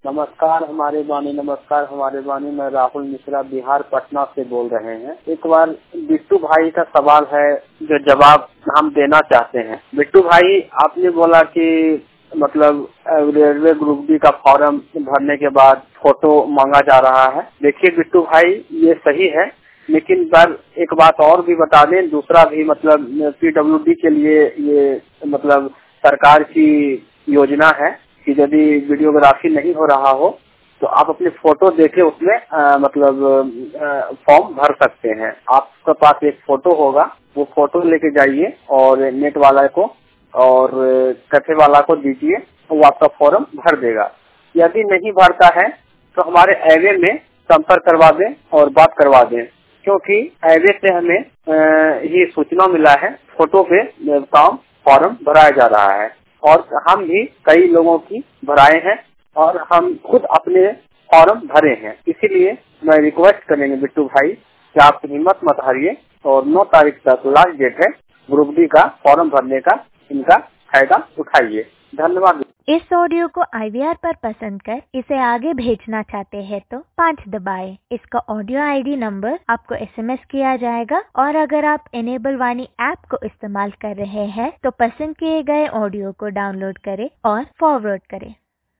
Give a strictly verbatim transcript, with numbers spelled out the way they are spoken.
नमस्कार हमारे बानी, नमस्कार हमारे बानी। मैं राहुल मिश्रा बिहार पटना से बोल रहे हैं। एक बार बिट्टू भाई का सवाल है जो जवाब हम देना चाहते हैं। बिट्टू भाई, आपने बोला कि मतलब रेलवे ग्रुप डी का फॉर्म भरने के बाद फोटो मांगा जा रहा है। देखिए बिट्टू भाई, ये सही है, लेकिन पर एक बात और भी बता दें, दूसरा भी मतलब पीडब्ल्यूडी के लिए ये मतलब सरकार की योजना है कि यदि वीडियोग्राफी नहीं हो रहा हो तो आप अपनी फोटो देके उसमें आ, मतलब फॉर्म भर सकते हैं। आपके पास एक फोटो होगा, वो फोटो लेके जाइए और नेट वाला को और कैफे वाला को दीजिए, वो आपका फॉर्म भर देगा। यदि नहीं भरता है तो हमारे एवे में संपर्क करवा दें और बात करवा दें, क्योंकि एवे से हमें ये सूचना मिला है फोटो पे फॉर्म फॉर्म भराया जा रहा है और हम भी कई लोगों की भराए हैं और हम खुद अपने फॉर्म भरे हैं। इसीलिए मैं रिक्वेस्ट करेंगे बिट्टू भाई कि आप हिम्मत मत हारिए और नौ तारीख तक लास्ट डेट है ग्रुप डी का फॉर्म भरने का, इनका फायदा उठाइए। धन्यवाद। इस ऑडियो को आई वी आर पर पसंद कर इसे आगे भेजना चाहते हैं तो पाँच दबाएं। इसका ऑडियो आई डी नंबर आपको एस एम एस किया जाएगा और अगर आप इनेबल वाणी ऐप को इस्तेमाल कर रहे हैं तो पसंद किए गए ऑडियो को डाउनलोड करें और फॉरवर्ड करें।